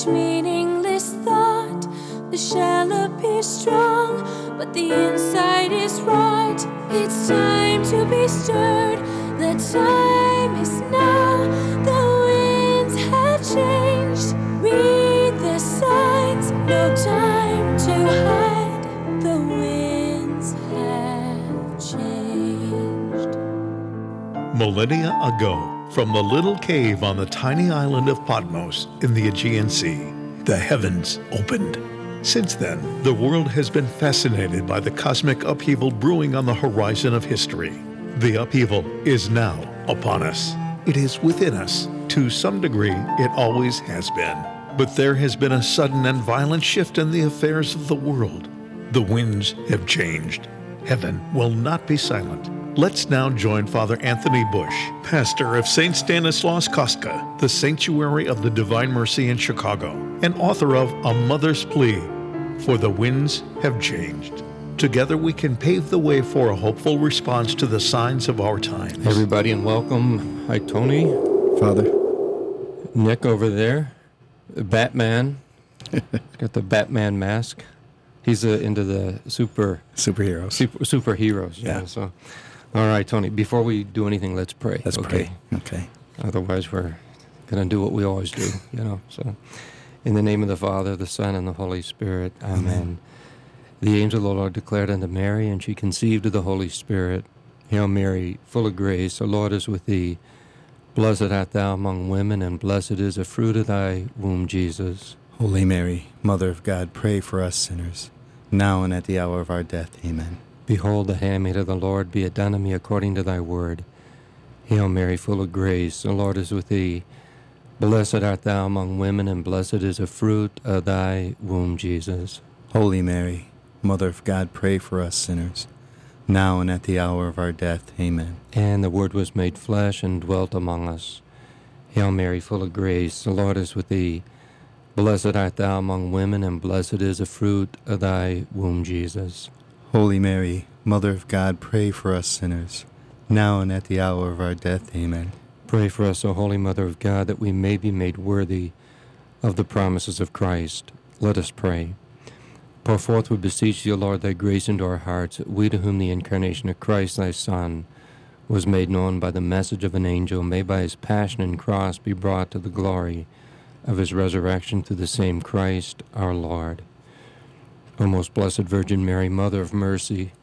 each meaningless thought. The shell appears strong, but the inside is rot. It's time to be stirred. The time is now. The winds have changed. Read the signs. No time to hide. The winds have changed. Millennia ago, from the little cave on the tiny island of Patmos in the Aegean Sea, the heavens opened. Since then, the world has been fascinated by the cosmic upheaval brewing on the horizon of history. The upheaval is now upon us. It is within us. To some degree, it always has been. But there has been a sudden and violent shift in the affairs of the world. The winds have changed. Heaven will not be silent. Let's now join Father Anthony Bush, pastor of St. Stanislaus Kostka, the Sanctuary of the Divine Mercy in Chicago, and author of A Mother's Plea, For the Winds Have Changed. Together we can pave the way for a hopeful response to the signs of our times. Hey everybody, and welcome. Hi, Tony. Father. Nick over there. Batman. Got the Batman mask. He's into the superheroes. Superheroes. Yeah. So, all right, Tony. Before we do anything, let's pray. Let's pray. Okay. Otherwise, we're going to do what we always do. So, in the name of the Father, the Son, and the Holy Spirit. Amen. The angel of the Lord declared unto Mary, and she conceived of the Holy Spirit. Hail Mary, full of grace, the Lord is with thee. Blessed art thou among women, and blessed is the fruit of thy womb, Jesus. Holy Mary, Mother of God, pray for us sinners, now and at the hour of our death. Amen. Behold, the handmaid of the Lord, be it done to me according to thy word. Hail Mary, full of grace, the Lord is with thee. Blessed art thou among women, and blessed is the fruit of thy womb, Jesus. Holy Mary, Mother of God, pray for us sinners, now and at the hour of our death. Amen. And the Word was made flesh and dwelt among us. Hail Mary, full of grace, the Lord is with thee. Blessed art thou among women, and blessed is the fruit of thy womb, Jesus. Holy Mary, Mother of God, pray for us sinners, now and at the hour of our death. Amen. Pray for us, O Holy Mother of God, that we may be made worthy of the promises of Christ. Let us pray. Pour forth, we beseech thee, O Lord, thy grace into our hearts, that we to whom the incarnation of Christ thy Son was made known by the message of an angel, may by his passion and cross be brought to the glory of his resurrection through the same Christ our Lord. O most blessed Virgin Mary, Mother of Mercy,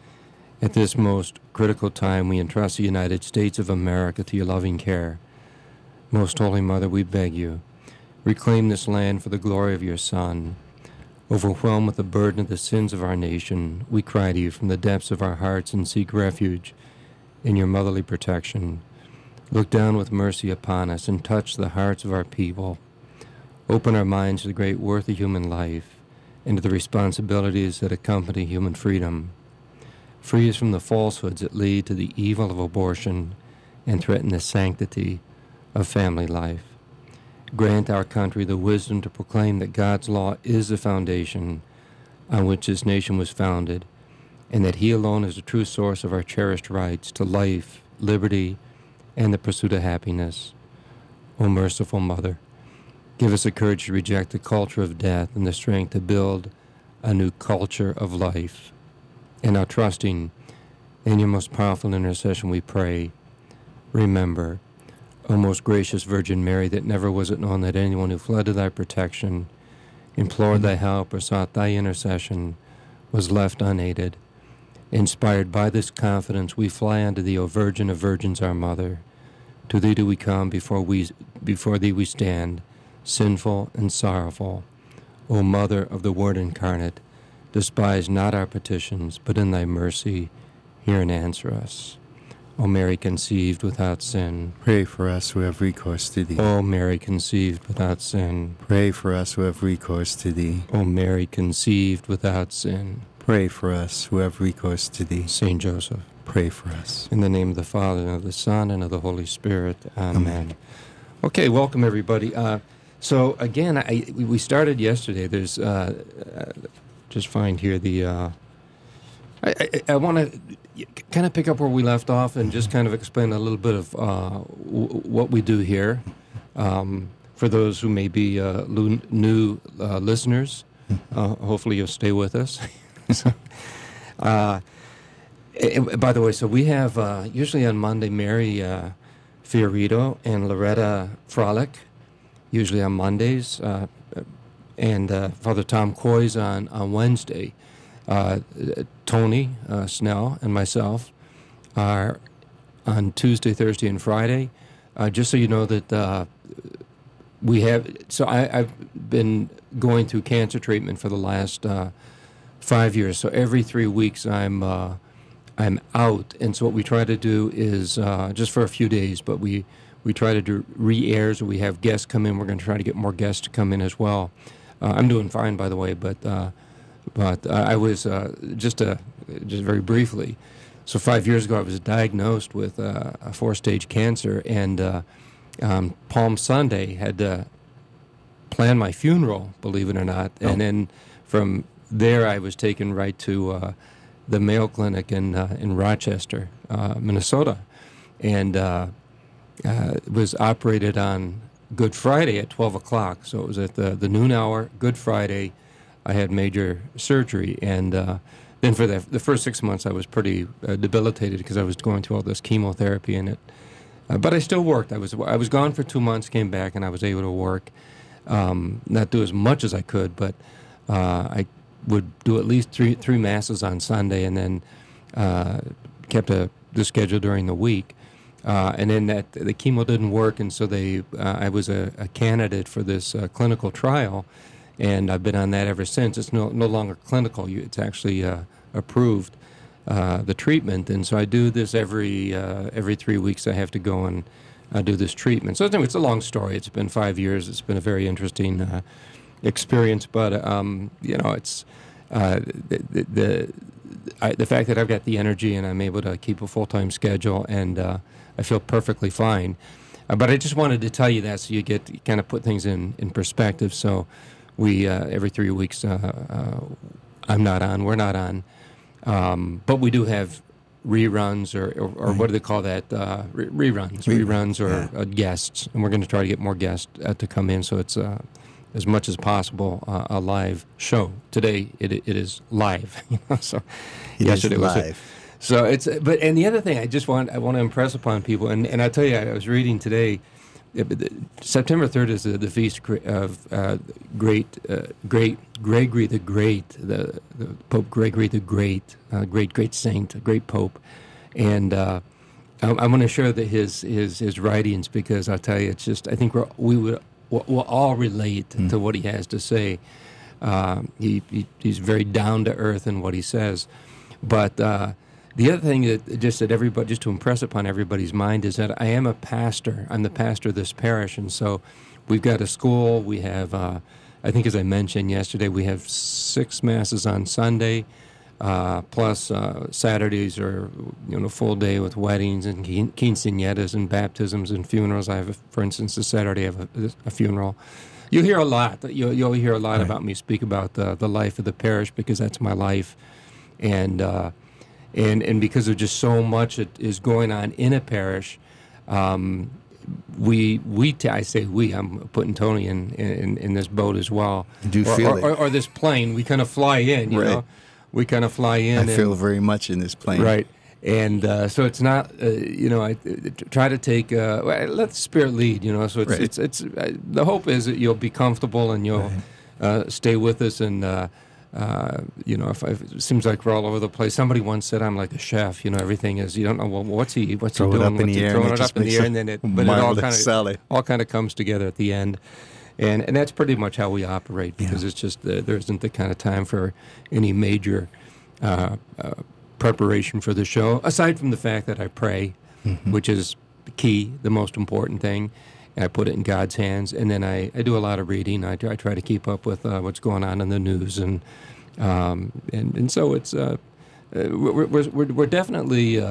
at this most critical time we entrust the United States of America to your loving care. Most Holy Mother, we beg you, reclaim this land for the glory of your Son. Overwhelmed with the burden of the sins of our nation, we cry to you from the depths of our hearts and seek refuge in your motherly protection. Look down with mercy upon us and touch the hearts of our people. Open our minds to the great worth of human life and to the responsibilities that accompany human freedom. Free us from the falsehoods that lead to the evil of abortion and threaten the sanctity of family life. Grant our country the wisdom to proclaim that God's law is the foundation on which this nation was founded, and that he alone is the true source of our cherished rights to life, liberty, and the pursuit of happiness. O merciful Mother, give us the courage to reject the culture of death and the strength to build a new culture of life. And now, trusting in your most powerful intercession, we pray. Remember, O most gracious Virgin Mary, that never was it known that anyone who fled to thy protection, implored thy help, or sought thy intercession was left unaided. Inspired by this confidence, we fly unto thee, O Virgin of Virgins, our Mother. To thee do we come, before thee we stand, sinful and sorrowful. O Mother of the Word incarnate, despise not our petitions, but in thy mercy hear and answer us. O Mary conceived without sin, pray for us who have recourse to thee. O Mary conceived without sin, pray for us who have recourse to thee. O Mary conceived without sin, pray for us who have recourse to thee. Saint Joseph, pray for us. In the name of the Father, and of the Son, and of the Holy Spirit. Amen. Okay, welcome everybody. So again, we started yesterday. There's just find here the. I want to kind of pick up where we left off and just kind of explain a little bit of what we do here. for those who may be new listeners, hopefully you'll stay with us. So, by the way, so we have usually on Monday Mary Fiorito and Loretta Frolic, usually on Mondays, and Father Tom Coy's on Wednesday. Tony Snell and myself are on Tuesday, Thursday, and Friday. Just so you know that we have, so I've been going through cancer treatment for the last 5 years. So every 3 weeks I'm out, and so what we try to do is just for a few days, but we try to do re-airs. We have guests come in. We're going to try to get more guests to come in as well. I'm doing fine, by the way, but I was just very briefly. So 5 years ago, I was diagnosed with a 4-stage cancer, and Palm Sunday had to plan my funeral, believe it or not. Oh. And then from there, I was taken right to the Mayo Clinic in Rochester, Minnesota, and was operated on Good Friday at 12 o'clock. So it was at the noon hour, Good Friday. I had major surgery, and then for the first 6 months, I was pretty debilitated because I was going through all this chemotherapy in it. But I still worked. I was gone for 2 months, came back, and I was able to work. Not do as much as I could, but I would do at least three masses on Sunday, and then kept the schedule during the week. And then the chemo didn't work, and so I was a candidate for this clinical trial, and I've been on that ever since. It's no longer clinical. It's actually approved, the treatment, and so I do this every 3 weeks. I have to go and do this treatment. So anyway, it's a long story. It's been 5 years. It's been a very interesting experience, but it's the fact that I've got the energy and I'm able to keep a full-time schedule, and I feel perfectly fine. But I just wanted to tell you that so you get kind of put things in perspective. So we every 3 weeks I'm not on. We're not on. But we do have reruns or what do they call that? Reruns or guests. And we're going to try to get more guests to come in, so it's as much as possible a live show. Today it is live. So yesterday was live. So and the other thing I want to impress upon people, and I tell you, I was reading today. September 3rd is the feast of great Gregory the Great, the Pope Gregory the Great, great saint, great pope, and I'm going to share his writings because I'll tell you, it's just I think we'll all relate to what he has to say. He's very down to earth in what he says, but. The other thing just to impress upon everybody's mind is that I am a pastor. I'm the pastor of this parish, and so we've got a school. We have, I think as I mentioned yesterday, we have 6 masses on Sunday, plus Saturdays are full day with weddings and quinceañeras and baptisms and funerals. I have, for instance, this Saturday I have a funeral. You hear a lot. You'll hear a lot right. about me speak about the life of the parish because that's my life, and because of just so much that is going on in a parish, I say we. I'm putting Tony in this boat as well. Do you feel it? Or this plane? We kind of fly in, you know. We kind of fly in. I feel very much in this plane. Right, and so it's not. I try to take. Let the Spirit lead. So it's the hope is that you'll be comfortable and you'll stay with us and. If it seems like we're all over the place. Somebody once said I'm like a chef. everything is you don't know what's he doing. Throwing it up in the air, and then it all kind of comes together at the end, and that's pretty much how we operate because it's just there isn't the kind of time for any major preparation for the show aside from the fact that I pray, which is key, the most important thing. I put it in God's hands, and then I do a lot of reading. I try to keep up with what's going on in the news, and so it's we're definitely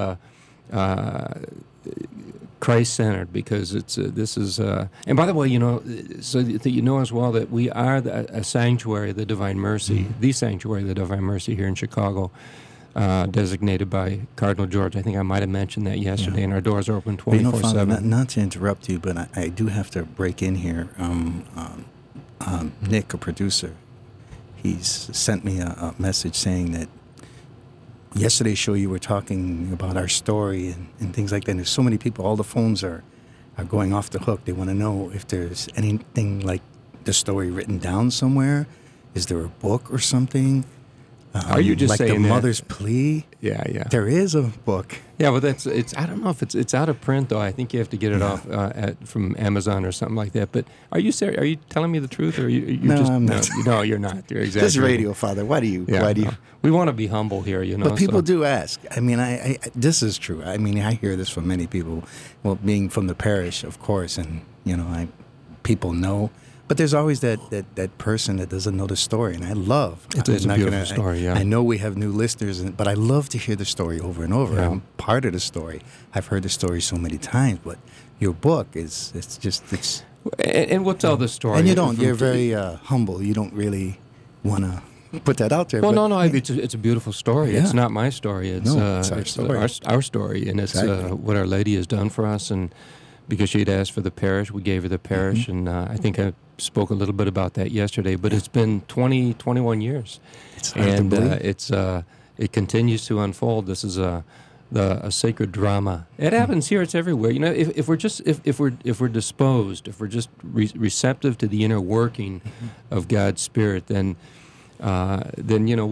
Christ-centered because this is. And by the way, so that you know as well that we are a sanctuary of the Divine Mercy, the sanctuary of the Divine Mercy here in Chicago. designated by Cardinal George. I think I might have mentioned that yesterday, and our doors are open But, you know, 24/7. Father, not to interrupt you, but I do have to break in here. Nick, a producer, he's sent me a message saying that yesterday's show you were talking about our story and things like that. And there's so many people, all the phones are going off the hook. They want to know if there's anything like the story written down somewhere. Is there a book or something? Are you just like saying the that? Mother's Plea? Yeah. There is a book. Yeah, well, it's. I don't know if it's out of print though. I think you have to get it off from Amazon or something like that. But are you serious? Are you telling me the truth, or you No, just I'm not. No, you're not. You're This exaggerating. radio, Father. Why do you? No. We want to be humble here, you know. But people so. do ask. I mean, I this is true. I mean, I hear this from many people. Well, being from the parish, of course, and you know, people know. But there's always that person that doesn't know the story, and I love. It's a beautiful story. Yeah. I know we have new listeners, but I love to hear the story over and over. Yeah. I'm part of the story. I've heard the story so many times, but your book it's. And we'll tell the story. And you don't. You're very humble. You don't really want to put that out there. Well, but, no. It's a beautiful story. Yeah. It's not my story. It's our story. Our story, and it's Exactly. what Our Lady has done for us. And because she'd asked for the parish, we gave her the parish, and I think I spoke a little bit about that yesterday. But it's been 21 years, It's hard to believe. It continues to unfold. This is a sacred drama. It happens here. It's everywhere. You know, if we're disposed, if we're just receptive to the inner working of God's Spirit, then you know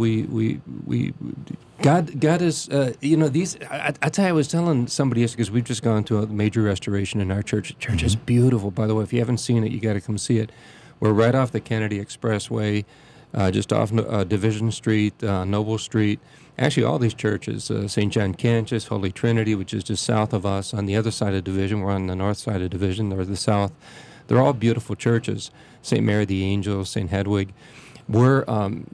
God is you know these. I tell you, I was telling somebody yesterday because we've just gone to a major restoration in our church. The church is beautiful, by the way. If you haven't seen it, you got to come see it. We're right off the Kennedy Expressway, just off Division Street, Noble Street. Actually, all these churches, St. John Cantius, Holy Trinity, which is just south of us. On the other side of Division, we're on the north side of Division, or the south. They're all beautiful churches. St. Mary the Angel, St. Hedwig. But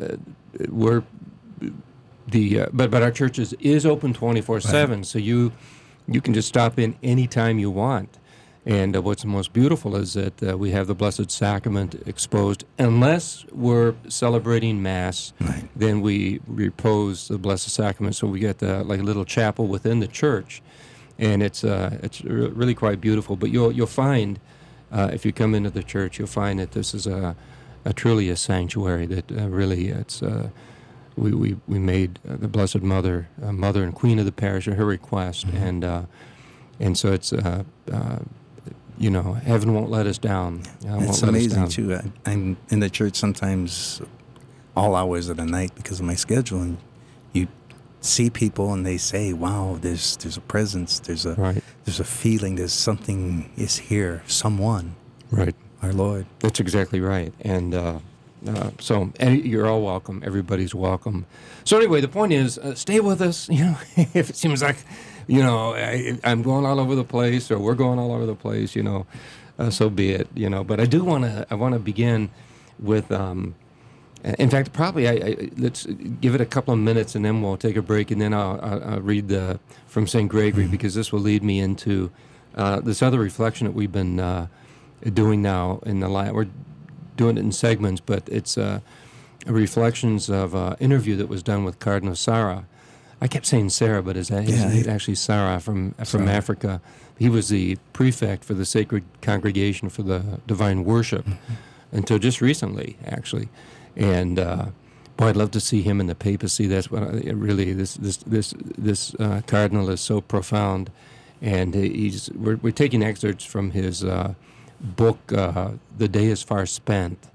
our church is open 24/7, so you can just stop in any time you want. And what's most beautiful is that we have the Blessed Sacrament exposed. Unless we're celebrating Mass, Right. then we repose the Blessed Sacrament. So we get like a little chapel within the church, and it's really quite beautiful. But you'll find if you come into the church, you'll find that this is truly a sanctuary. That really it's. We made the Blessed Mother, Mother and Queen of the parish, her request, and so it's you know, heaven won't let us down. It's amazing too. I'm in the church sometimes all hours of the night because of my schedule, and you see people and they say, "Wow, there's a presence, there's a feeling, there's something is here, someone." Right. Our Lord. That's exactly right, and you're all welcome. Everybody's welcome. So anyway, the point is, stay with us. You know, if it seems like, you know, I'm going all over the place, or we're going all over the place, you know, so be it. You know, but I want to begin with. In fact, probably let's give it a couple of minutes, and then we'll take a break, and then I'll read from St. Gregory, because this will lead me into this other reflection that we've been doing now in the we're doing it in segments, but it's reflections of an interview that was done with Cardinal Sarah. I kept saying Sarah, but it's actually Sarah from Africa. He was the prefect for the Sacred Congregation for the Divine Worship until just recently, actually. And boy, I'd love to see him in the papacy. That's what this cardinal is so profound, and we're taking excerpts from his book, "The Day is Far Spent."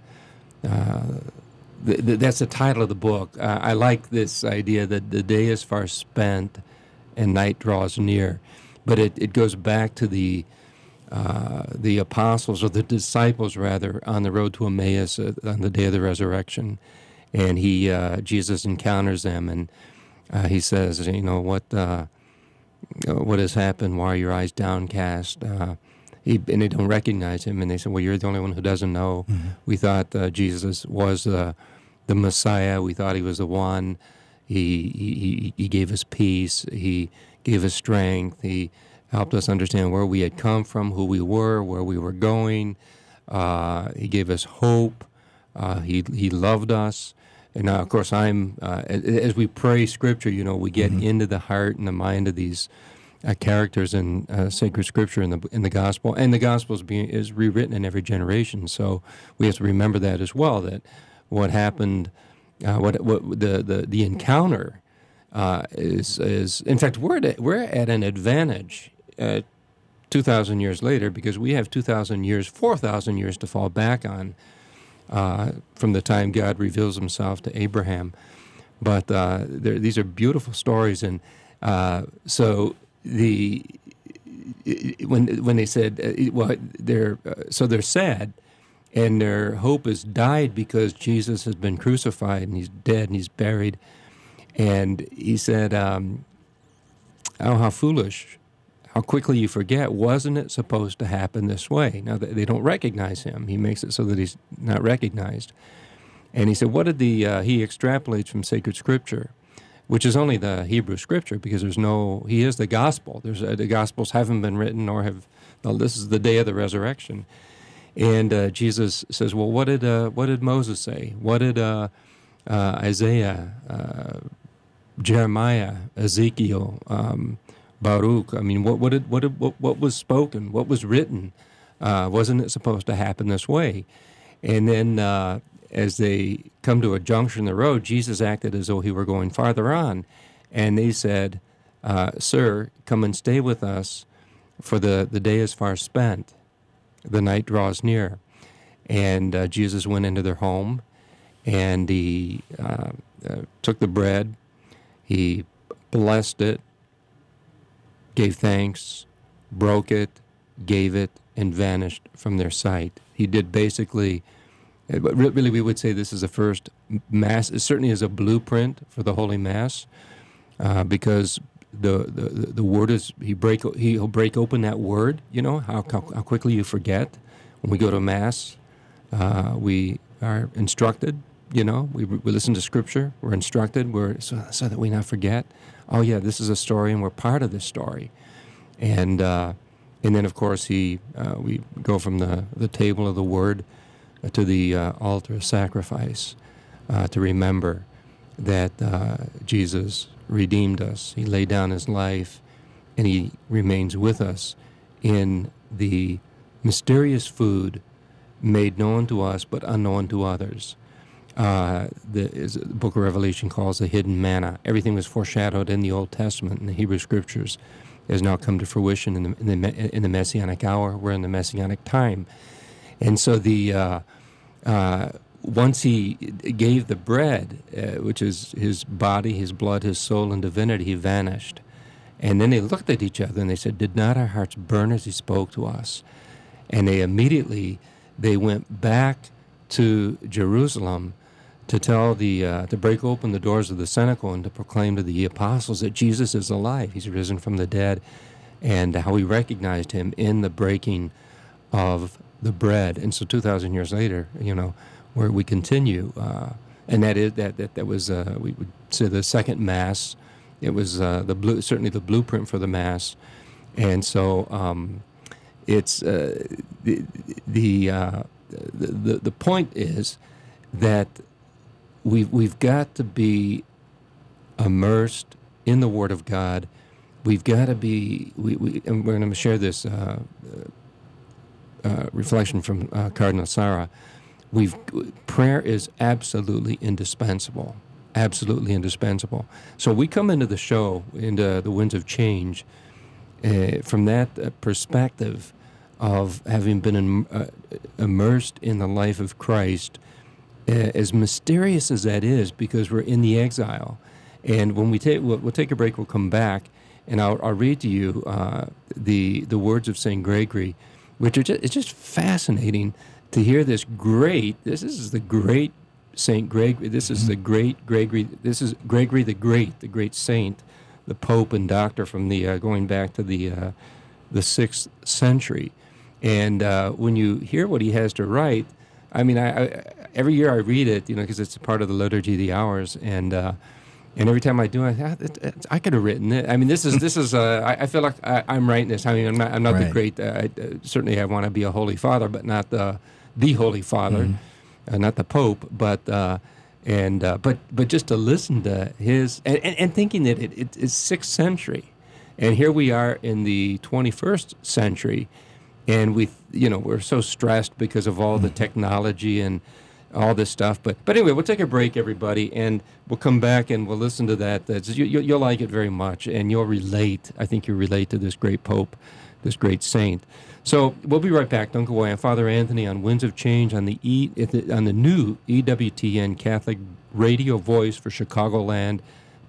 That's the title of the book. I like this idea that the day is far spent and night draws near, but it goes back to the apostles, or the disciples rather, on the road to Emmaus on the day of the resurrection, and Jesus encounters them, and he says, you know, what has happened? Why are your eyes downcast? And they don't recognize him, and they said, well, you're the only one who doesn't know. We thought Jesus was the Messiah. We thought he was the one. He gave us peace. He gave us strength. He helped us understand where we had come from, who we were, where we were going. He gave us hope. He loved us. And now, of course, as we pray Scripture, we get into the heart and the mind of these characters in sacred Scripture in the Gospel, and the Gospel is rewritten in every generation. So we have to remember that as well. That what happened, what the encounter is in fact we're at an advantage 2,000 years later, because we have 2,000 years, 4,000 years to fall back on from the time God reveals Himself to Abraham. But these are beautiful stories, and so when they said they're sad, and their hope is died because Jesus has been crucified and He's dead and He's buried, and He said, "Oh, how foolish! How quickly you forget! Wasn't it supposed to happen this way?" Now they don't recognize Him. He makes it so that He's not recognized. And He said, "What did he extrapolates from sacred Scripture?" Which is only the Hebrew Scripture, because He is the Gospel. The Gospels haven't been written, nor have. This is the day of the resurrection, and Jesus says, "Well, what did Moses say? What did Isaiah, Jeremiah, Ezekiel, Baruch? I mean, what was spoken? What was written? Wasn't it supposed to happen this way?" And then, as they come to a junction in the road, Jesus acted as though He were going farther on. And they said, "Sir, come and stay with us, for the day is far spent. The night draws near." And Jesus went into their home, and He took the bread, He blessed it, gave thanks, broke it, gave it, and vanished from their sight. He did basically... But really, we would say this is the first Mass. It certainly is a blueprint for the Holy Mass, because the Word is He'll break open that Word. How quickly you forget. When we go to Mass, we are instructed. We listen to Scripture. We're instructed. So that we not forget. Oh yeah, this is a story, and we're part of this story. And then of course we go from the table of the Word to the altar of sacrifice, to remember that Jesus redeemed us. He laid down His life, and He remains with us in the mysterious food made known to us but unknown to others. The Book of Revelation calls the hidden manna. Everything was foreshadowed in the Old Testament, in the Hebrew Scriptures, has now come to fruition in the Messianic hour. We're in the Messianic time. And so once He gave the bread, which is His body, His blood, His soul, and divinity, He vanished. And then they looked at each other and they said, "Did not our hearts burn as He spoke to us?" And they immediately went back to Jerusalem to tell to break open the doors of the cenacle and to proclaim to the apostles that Jesus is alive. He's risen from the dead, and how we recognized Him in the breaking of the bread. And so 2,000 years later, where we continue, and that was we would say the second Mass. It was certainly the blueprint for the Mass, and so it's the point is that we've got to be immersed in the Word of God. We've got to be and we're going to share this reflection from Cardinal Sarah. Prayer is absolutely indispensable. Absolutely indispensable. So we come into the show, into the Winds of Change, from that perspective of having been immersed in the life of Christ, as mysterious as that is, because we're in the exile. And when we'll take a break, we'll come back, and I'll read to you the words of St. Gregory, which are it's just fascinating to hear this is the great St. Gregory, this is the great Gregory, this is Gregory the great saint, the Pope and doctor from going back to the 6th century. And when you hear what he has to write, I mean, I every year I read it, because it's a part of the Liturgy of the Hours, and every time I do, I could have written it. I mean, this is. I feel like I'm writing this. I mean, I'm not the great. Certainly, I want to be a Holy Father, but not the Holy Father, not the Pope. But And but just to listen to his and thinking that it's 6th century, and here we are in the 21st century, and we're so stressed because of all the technology and all this stuff. But anyway, we'll take a break, everybody, and we'll come back and we'll listen to that. You'll like it very much, and you'll relate. I think you'll relate to this great Pope, this great saint. So we'll be right back. Don't go away. I'm Father Anthony on Winds of Change on the new EWTN Catholic Radio Voice for Chicagoland,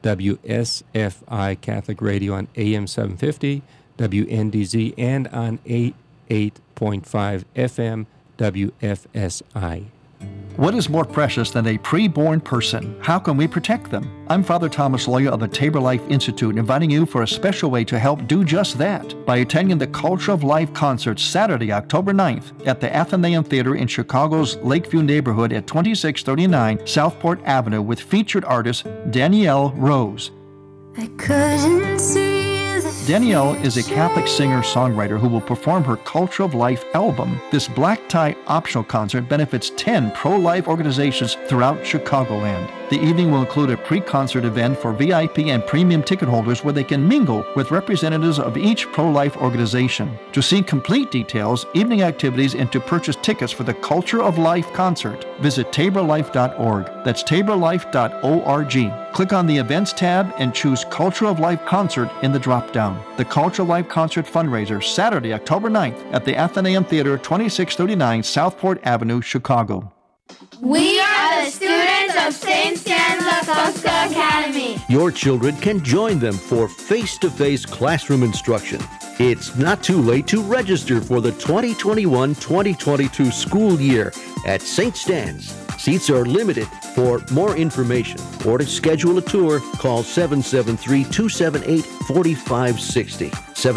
WSFI Catholic Radio on AM 750, WNDZ, and on 88.5 FM, WFSI. What is more precious than a pre-born person? How can we protect them? I'm Father Thomas Loya of the Tabor Life Institute, inviting you for a special way to help do just that by attending the Culture of Life concert Saturday, October 9th at the Athenaeum Theater in Chicago's Lakeview neighborhood at 2639 Southport Avenue with featured artist Danielle Rose. I couldn't see. Danielle is a Catholic singer-songwriter who will perform her Culture of Life album. This black tie optional concert benefits 10 pro-life organizations throughout Chicagoland. The evening will include a pre-concert event for VIP and premium ticket holders where they can mingle with representatives of each pro-life organization. To see complete details, evening activities, and to purchase tickets for the Culture of Life concert, visit taborlife.org. That's taborlife.org. Click on the Events tab and choose Culture of Life Concert in the drop-down. The Culture of Life Concert fundraiser, Saturday, October 9th at the Athenaeum Theater, 2639 Southport Avenue, Chicago. We are the students of St. Stanislaus Kostka Academy. Your children can join them for face-to-face classroom instruction. It's not too late to register for the 2021-2022 school year at St. Stan's. Seats are limited. For more information or to schedule a tour, call 773-278-4560.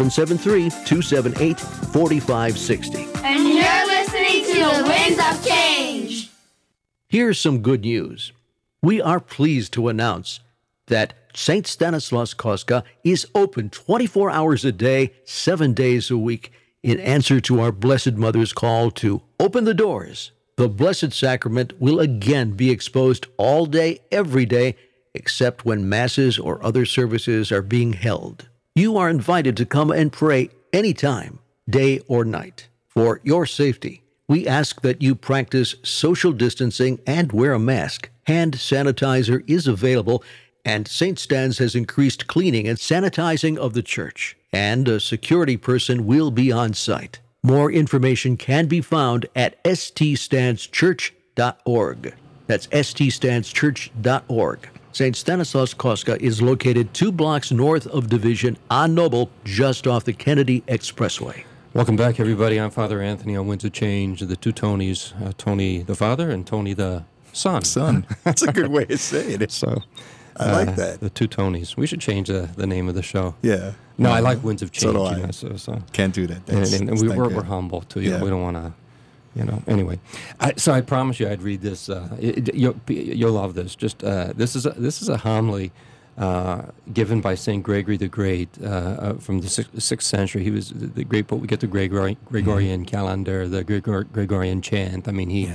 773-278-4560. And you're listening to the Winds of Change. Here's some good news. We are pleased to announce that St. Stanislaus Kostka is open 24 hours a day, 7 days a week, in answer to our Blessed Mother's call to open the doors. The Blessed Sacrament will again be exposed all day, every day, except when Masses or other services are being held. You are invited to come and pray anytime, day or night. For your safety, we ask that you practice social distancing and wear a mask. Hand sanitizer is available, and St. Stan's has increased cleaning and sanitizing of the church, and a security person will be on site. More information can be found at ststanschurch.org. That's ststanschurch.org. St. Stanislaus Kostka is located 2 blocks north of Division on Noble, just off the Kennedy Expressway. Welcome back, everybody. I'm Father Anthony on Winds of Change, the two Tonys, Tony the father and Tony the son. Son. That's a good way to say it. So, I like that. The two Tonys. We should change the name of the show. Yeah. No, I like Winds of Change. So do I. So. Can't do that. And we're humble, too. Yeah. We don't want to, Anyway, so I promise you I'd read this. You'll love this. Just this is a homily given by St. Gregory the Great from the 6th century. He was the great pope. We get the Gregorian calendar, the Gregorian chant. I mean, he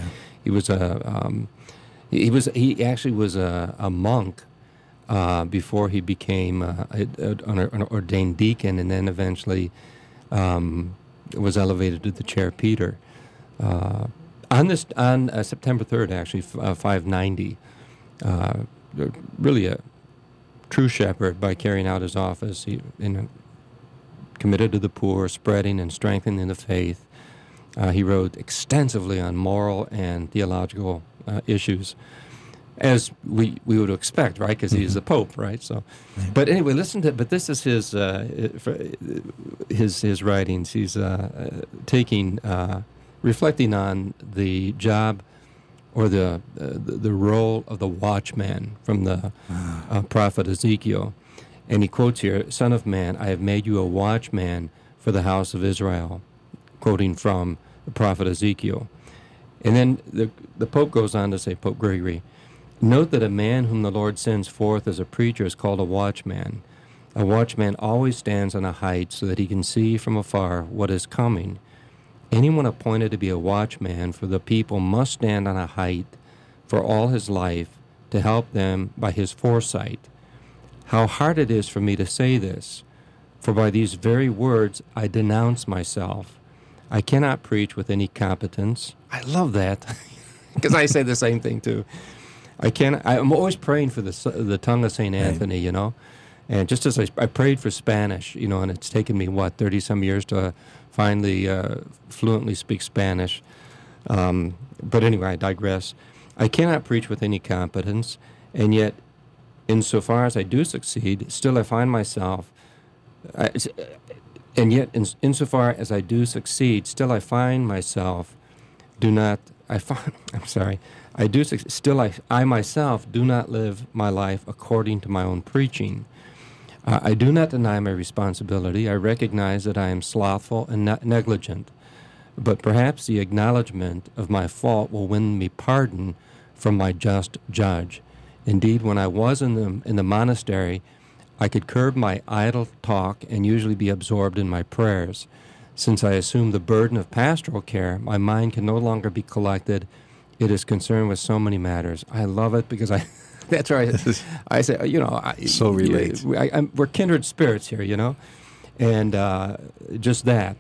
actually was a monk before he became an ordained deacon, and then eventually was elevated to the chair Peter. On September 3rd, actually, 590, really a true shepherd by carrying out his office. He committed to the poor, spreading and strengthening the faith. He wrote extensively on moral and theological issues, as we would expect, right? Because he's the Pope, right? So, but anyway, but this is his writings. He's reflecting on the job or the role of the watchman from the prophet Ezekiel. And he quotes here, "Son of man, I have made you a watchman for the house of Israel," quoting from the prophet Ezekiel. And then the Pope goes on to say, Pope Gregory, "Note that a man whom the Lord sends forth as a preacher is called a watchman. A watchman always stands on a height so that he can see from afar what is coming. Anyone appointed to be a watchman for the people must stand on a height for all his life to help them by his foresight. How hard it is for me to say this, for by these very words I denounce myself. I cannot preach with any competence. I love that, because I say the same thing too. I'm always praying for the tongue of St. Anthony, you know. And just as I prayed for Spanish, you know, and it's taken me, 30-some years to finally fluently speak Spanish. But anyway, I digress. I cannot preach with any competence, and yet, insofar as I do succeed, still I find myself, insofar as I do succeed, still I find myself, I myself do not live my life according to my own preaching. I do not deny my responsibility. I recognize that I am slothful and negligent, but perhaps the acknowledgement of my fault will win me pardon from my just judge. Indeed, when I was in the monastery, I could curb my idle talk and usually be absorbed in my prayers. Since I assume the burden of pastoral care, my mind can no longer be collected. It is concerned with so many matters. I love it because that's right. I say, you know, so relate. We're kindred spirits here, you know, and just that.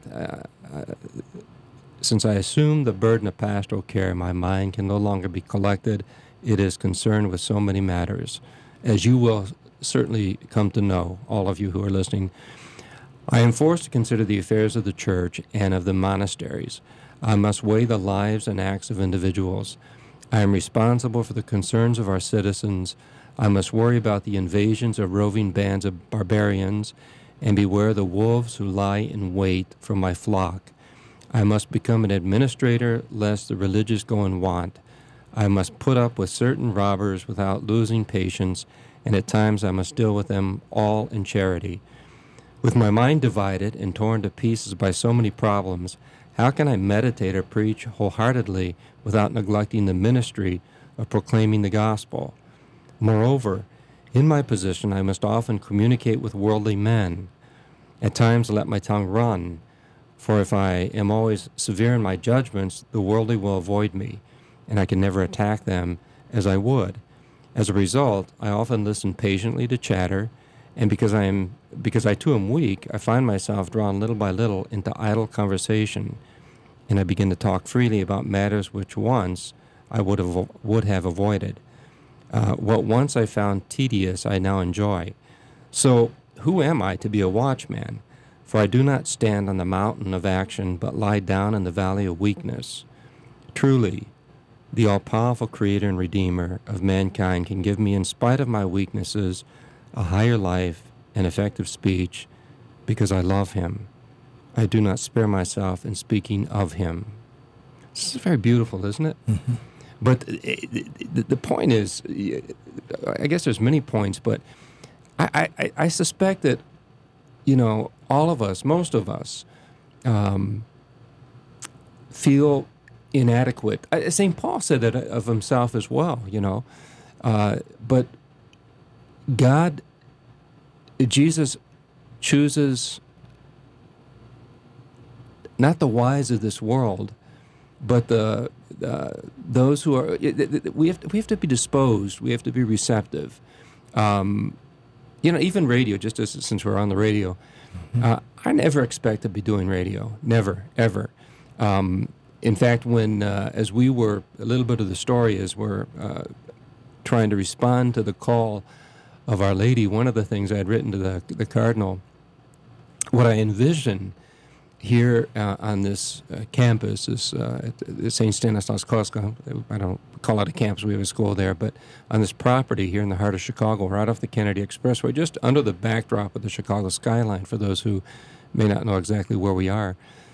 Since I assume the burden of pastoral care, my mind can no longer be collected. It is concerned with so many matters, as you will certainly come to know, all of you who are listening. I am forced to consider the affairs of the church and of the monasteries. I must weigh the lives and acts of individuals. I am responsible for the concerns of our citizens. I must worry about the invasions of roving bands of barbarians and beware the wolves who lie in wait for my flock. I must become an administrator lest the religious go in want. I must put up with certain robbers without losing patience, and at times I must deal with them all in charity. With my mind divided and torn to pieces by so many problems, how can I meditate or preach wholeheartedly without neglecting the ministry of proclaiming the gospel? Moreover, in my position I must often communicate with worldly men. At times I let my tongue run, for if I am always severe in my judgments, the worldly will avoid me, and I can never attack them as I would. As a result, I often listen patiently to chatter, and because I too am weak, I find myself drawn little by little into idle conversation, and I begin to talk freely about matters which once I would have avoided. What once I found tedious, I now enjoy. So who am I to be a watchman? For I do not stand on the mountain of action, but lie down in the valley of weakness. Truly, the all-powerful Creator and Redeemer of mankind can give me, in spite of my weaknesses, a higher life and effective speech, because I love Him. I do not spare myself in speaking of Him. This is very beautiful, isn't it? Mm-hmm. But the point is, I guess there's many points, but I suspect that, you know, all of us, most of us, feel inadequate. St. Paul said that of himself as well, you know. But Jesus chooses not the wise of this world, but those who are. We have to be disposed. We have to be receptive. You know, even radio. Just since we're on the radio, I never expect to be doing radio. Never, ever. In fact, when as we were, a little bit of the story is we're trying to respond to the call of Our Lady. One of the things I had written to the Cardinal, what I envision here on this campus is at St. Stanislaus Kostka. I don't call it a campus, we have a school there, but on this property here in the heart of Chicago, right off the Kennedy Expressway, just under the backdrop of the Chicago skyline, for those who may not know exactly where we are,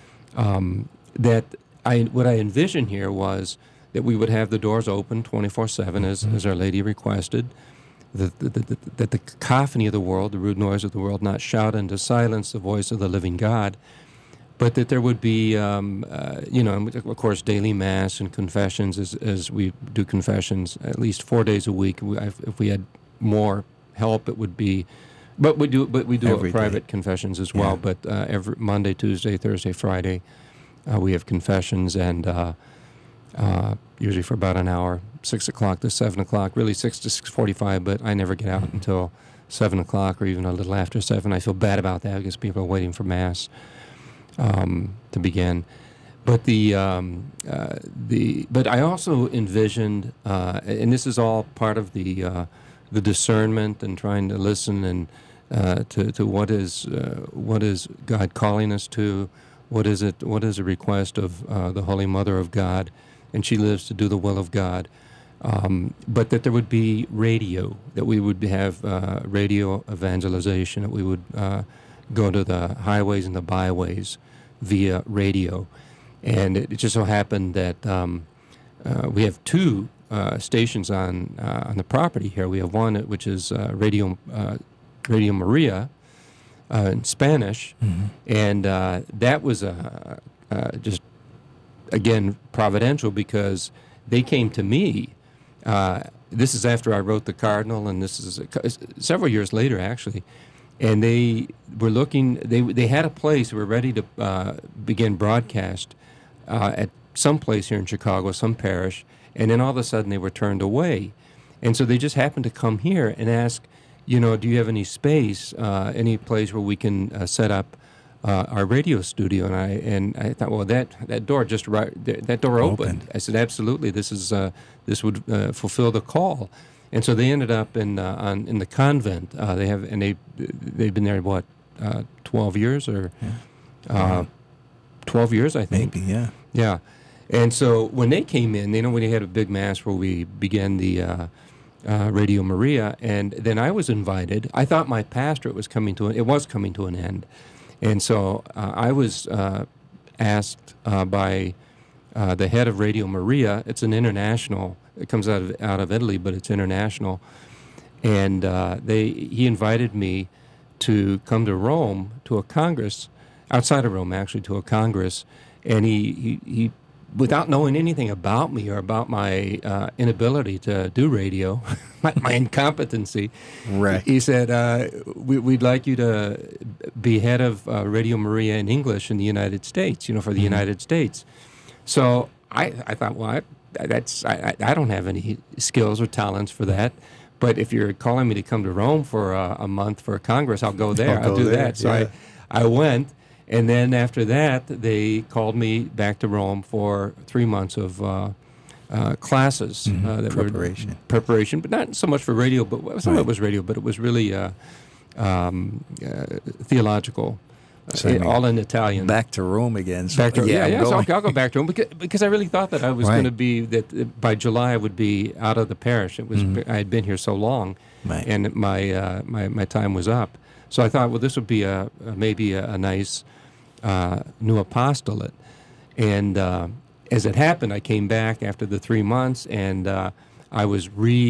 what I envisioned here was that we would have the doors open 24/7 as Our Lady requested, that the cacophony of the world, the rude noise of the world, not shout into silence the voice of the living God, but that there would be, you know, of course, daily Mass and confessions as we do confessions at least 4 days a week. If we had more help, it would be, but we do private confessions as well. Yeah. But every Monday, Tuesday, Thursday, Friday, we have confessions, and usually for about an hour, 6 o'clock to 7 o'clock, really 6 to 6:45, but I never get out until 7 o'clock or even a little after 7. I feel bad about that because people are waiting for Mass to begin. But but I also envisioned, and this is all part of the discernment and trying to listen and to what is God calling us to, what is a request of the Holy Mother of God, and she lives to do the will of God. But that there would be radio, that we would have radio evangelization, that we would go to the highways and the byways via radio. And it just so happened that we have two stations on the property here. We have one which is Radio Maria in Spanish, and that was just, again, providential because they came to me. This is after I wrote The Cardinal, and this is several years later, actually. And they were looking, they had a place, they were ready to begin broadcast at some place here in Chicago, some parish, and then all of a sudden they were turned away. And so they just happened to come here and ask, do you have any space, any place where we can set up our radio studio? And I thought, well, that door just that door opened. I said, absolutely, this would fulfill the call. And so they ended up in the convent. They've been there 12 years or 12 years, I think. Maybe, yeah. Yeah. And so when they came in, we had a big mass where we began the Radio Maria, and then I was invited. I thought my pastorate was coming to an end. And so I was asked by the head of Radio Maria. It's an international. It comes out of Italy, but it's international. And he invited me to come to Rome to a congress, outside of Rome actually, to a congress. And he without knowing anything about me or about my inability to do radio, my incompetency, right? He said, we'd like you to be head of Radio Maria in English in the United States, for the United States. So I thought, well, I don't have any skills or talents for that. But if you're calling me to come to Rome for a month for a congress, I'll go there. I'll do that. So I went. And then after that, they called me back to Rome for 3 months of classes. That preparation, but not so much for radio, but some of it was radio, but it was really theological, all in Italian. Back to Rome again. So So I'll go back to Rome because I really thought that I was going to be, that by July I would be out of the parish. It was I had been here so long, and my time was up. So I thought, well, this would be maybe a nice new apostolate. And as it happened, I came back after the 3 months, and I was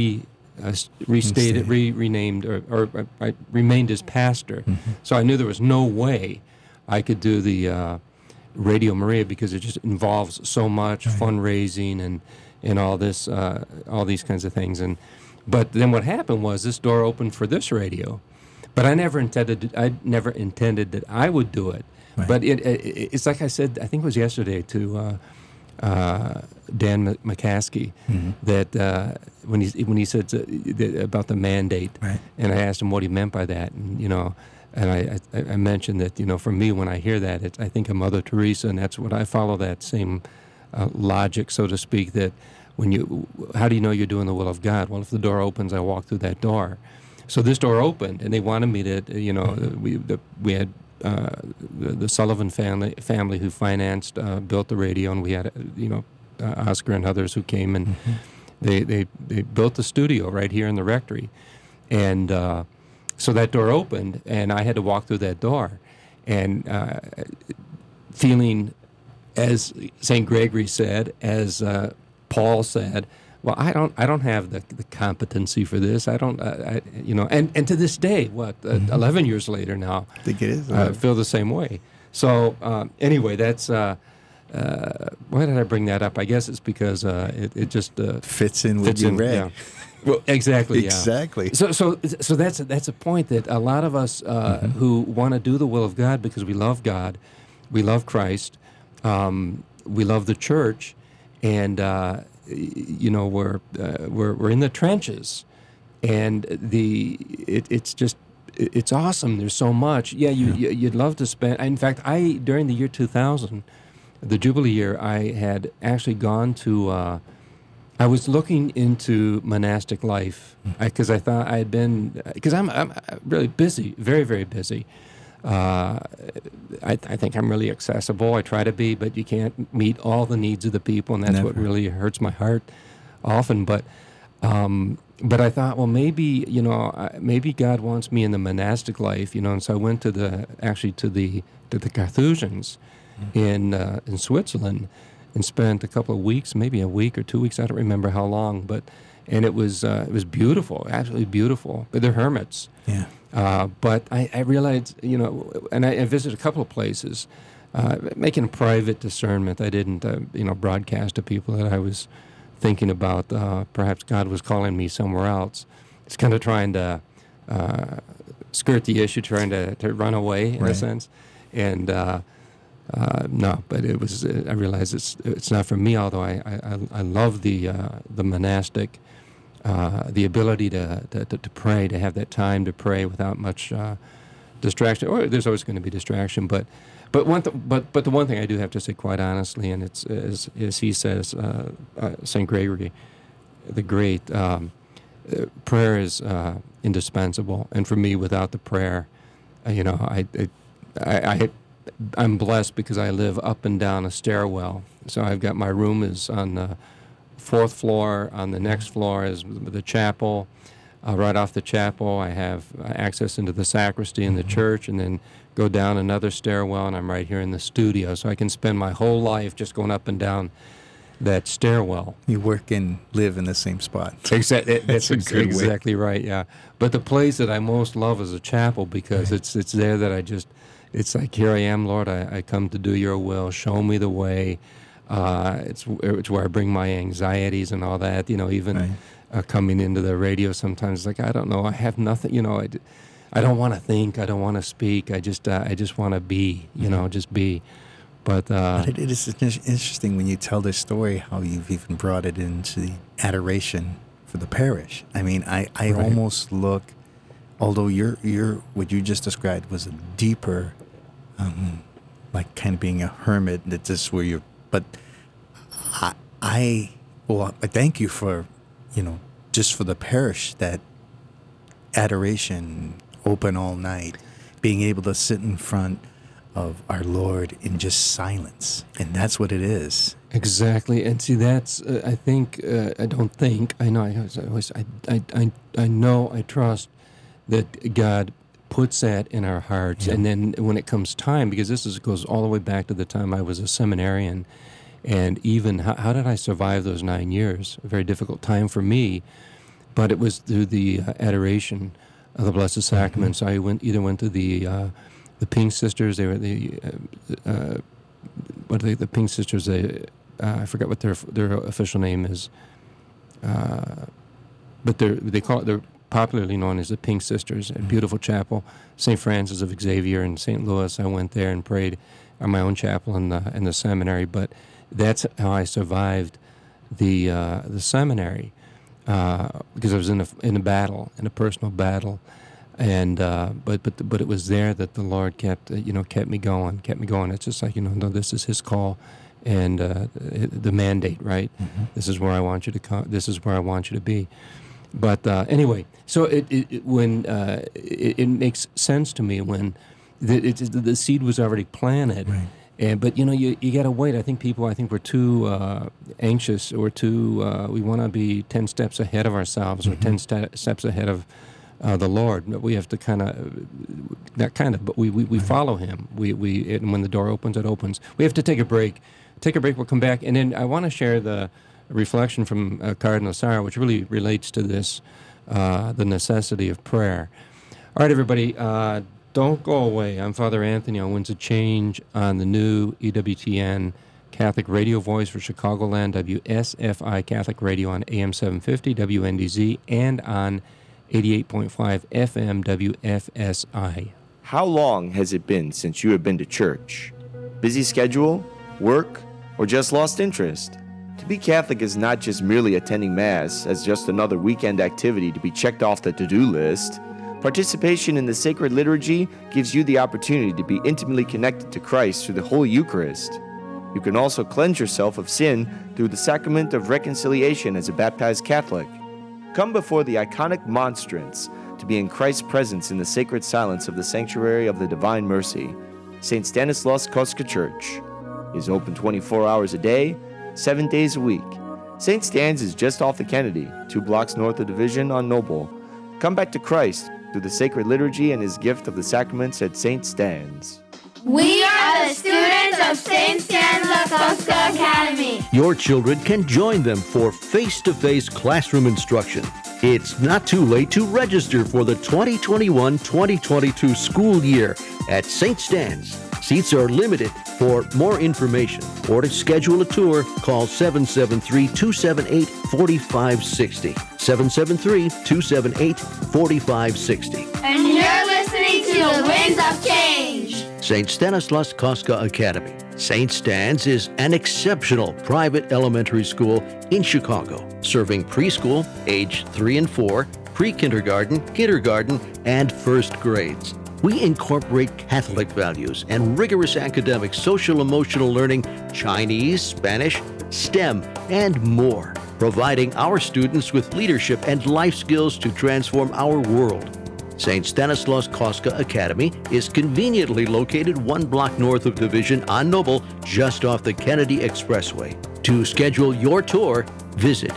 renamed, or I remained as pastor. So I knew there was no way I could do the Radio Maria because it just involves so much fundraising and all this, all these kinds of things. But then what happened was this door opened for this radio. But I never intended that I would do it. Right. But it's like I said, I think it was yesterday to Dan McCaskey, that when he said about the mandate, and I asked him what he meant by that, and and I mentioned that for me when I hear that, I think of Mother Teresa, and that's what I follow, that same logic, so to speak. That how do you know you're doing the will of God? Well, if the door opens, I walk through that door. So this door opened, and they wanted me to, we had the Sullivan family who financed, built the radio, and we had, Oscar and others who came, and they built the studio right here in the rectory. And so that door opened, and I had to walk through that door, and feeling, as St. Gregory said, as Paul said, well, I don't have the competency for this. I don't, and to this day, 11 years later now, I think it is. I feel the same way. So anyway, that's why did I bring that up? I guess it's because it just fits in with you read. Yeah. Well, exactly. Yeah. Exactly. So that's a point that a lot of us who want to do the will of God because we love God, we love Christ, we love the church. and we're in the trenches, and it's awesome. There's so much. Yeah, you'd love to spend. In fact, during the year 2000, the Jubilee year, I had actually gone to. I was looking into monastic life because I thought I had been, because I'm really busy, very, very busy. I think I'm really accessible. I try to be, but you can't meet all the needs of the people, and that's what really hurts my heart often. But I thought, well, maybe God wants me in the monastic life, and so I went to the Carthusians in Switzerland. And spent a couple of weeks, maybe a week or 2 weeks, I don't remember how long, and it was beautiful, absolutely beautiful. But they're hermits. Yeah. But I realized, and I visited a couple of places, making a private discernment. I didn't, broadcast to people that I was thinking about. Perhaps God was calling me somewhere else. It's kind of trying to skirt the issue, trying to run away in a sense, and. No, but it was. I realized it's not for me. Although I love the monastic, the ability to pray, to have that time to pray without much distraction. Or there's always going to be distraction, but the one thing I do have to say quite honestly, and it's as he says, Saint Gregory, the Great, prayer is indispensable. And for me, without the prayer, I'm blessed because I live up and down a stairwell. So I've got my room is on the 4th floor. On the next floor is the chapel. Right off the chapel, I have access into the sacristy and the church, and then go down another stairwell, and I'm right here in the studio. So I can spend my whole life just going up and down that stairwell. You work and live in the same spot. Exactly. That's exactly right, yeah. But the place that I most love is a chapel because it's there that I just... It's like, here I am, Lord, I come to do your will. Show me the way. It's where I bring my anxieties and all that, even coming into the radio sometimes. It's like, I don't know, I have nothing, I don't want to think, I don't want to speak. I just want to be, just be. But it is interesting when you tell this story, how you've even brought it into the adoration for the parish. I mean, I almost look, although your what you just described was a deeper, like kind of being a hermit, that this is where you're, but I thank you for, just for the parish, that adoration, open all night, being able to sit in front of our Lord in just silence, and that's what it is. Exactly, and see, that's I trust that God puts that in our hearts, and then when it comes time, because goes all the way back to the time I was a seminarian, and even how did I survive those 9 years? A very difficult time for me, but it was through the adoration of the Blessed Sacrament. So I went to the Pink Sisters. They were the Pink Sisters? I forgot what their official name is, but they're popularly known as the Pink Sisters. A beautiful chapel, St. Francis of Xavier in St. Louis. I went there and prayed at my own chapel in the seminary. But that's how I survived the seminary, because I was in a battle, in a personal battle. And but it was there that the Lord kept me going. It's just like, no, this is His call, and the mandate, right? Mm-hmm. This is where I want you to come. This is where I want you to be. But anyway, so it makes sense to me when the seed was already planted, right. But you got to wait. I think we're too anxious, or too we want to be 10 steps ahead of ourselves, or 10 steps ahead of the Lord. But we have to but we follow Him. And when the door opens, it opens. We have to take a break. We'll come back, and then I want to share the reflection from Cardinal Sarah, which really relates to this, the necessity of prayer. All right, everybody, don't go away. I'm Father Anthony on Winds of Change on the new EWTN Catholic radio voice for Chicagoland, WSFI Catholic Radio on AM 750, WNDZ, and on 88.5 FM, WFSI. How long has it been since you have been to church? Busy schedule, work, or just lost interest? To be Catholic is not just merely attending Mass as just another weekend activity to be checked off the to-do list. Participation in the sacred liturgy gives you the opportunity to be intimately connected to Christ through the Holy Eucharist. You can also cleanse yourself of sin through the sacrament of reconciliation as a baptized Catholic. Come before the iconic monstrance to be in Christ's presence in the sacred silence of the Sanctuary of the Divine Mercy. St. Stanislaus Kostka Church is open 24 hours a day, 7 days a week. St. Stan's is just off the Kennedy, 2 blocks north of Division on Noble. Come back to Christ through the sacred liturgy and his gift of the sacraments at St. Stan's. We are the students of St. Stanislaus Kostka Academy. Your children can join them for face-to-face classroom instruction. It's not too late to register for the 2021-2022 school year at St. Stan's. Seats are limited. For more information or to schedule a tour, call 773-278-4560. 773-278-4560. And you're listening to the Winds of Change. St. Stanislaus Kostka Academy. St. Stan's is an exceptional private elementary school in Chicago, serving preschool, age 3 and 4, pre-kindergarten, kindergarten, and first grades. We incorporate Catholic values and rigorous academic social-emotional learning, Chinese, Spanish, STEM, and more, providing our students with leadership and life skills to transform our world. St. Stanislaus Kostka Academy is conveniently located 1 block north of Division on Noble, just off the Kennedy Expressway. To schedule your tour, visit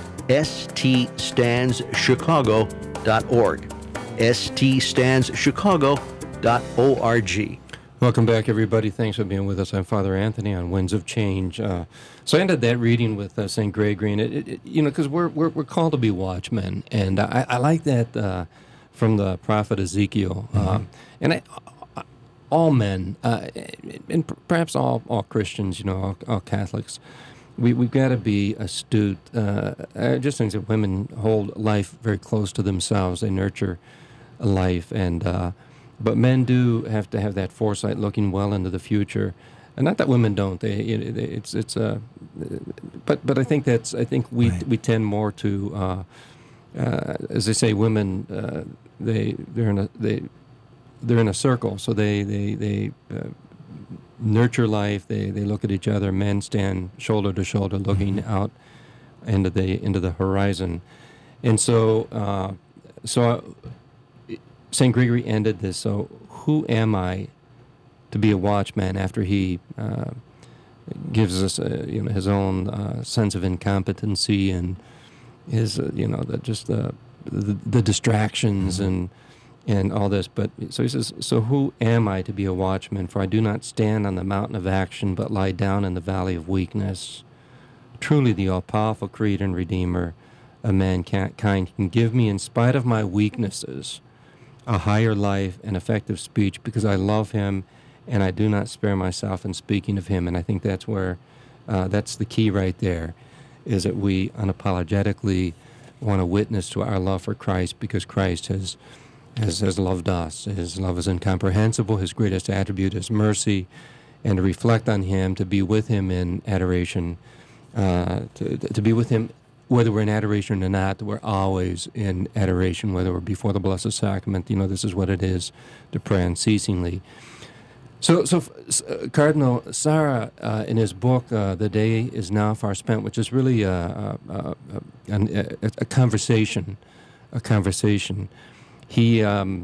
ststandschicago.org. ststandschicago.org. Welcome back, everybody. Thanks for being with us. I'm Father Anthony on Winds of Change. So I ended that reading with St. Gregory, and because we're called to be watchmen, and I like that from the prophet Ezekiel. And all men, and perhaps all Christians, all Catholics, we've got to be astute. I just think that women hold life very close to themselves. They nurture life, and but men do have to have that foresight, looking well into the future, and not that women don't. But I think we tend more to, as they say, women they're in a circle, so they nurture life. They look at each other. Men stand shoulder to shoulder, looking out into the horizon, and so St. Gregory ended this. So, who am I to be a watchman? After he gives us, his own sense of incompetency and his, the distractions and all this. But so he says, so who am I to be a watchman? For I do not stand on the mountain of action, but lie down in the valley of weakness. Truly, the all-powerful Creator and Redeemer of mankind can give me, in spite of my weaknesses, a higher life and effective speech, because I love him and I do not spare myself in speaking of him. And I think that's where, that's the key right there, is that we unapologetically want to witness to our love for Christ, because Christ has loved us. His love is incomprehensible. His greatest attribute is mercy, and to reflect on him, to be with him in adoration, to be with him whether we're in adoration or not. We're always in adoration, whether we're before the Blessed Sacrament. This is what it is to pray unceasingly. So Cardinal Sarah, in his book, The Day Is Now Far Spent, which is really a conversation, he,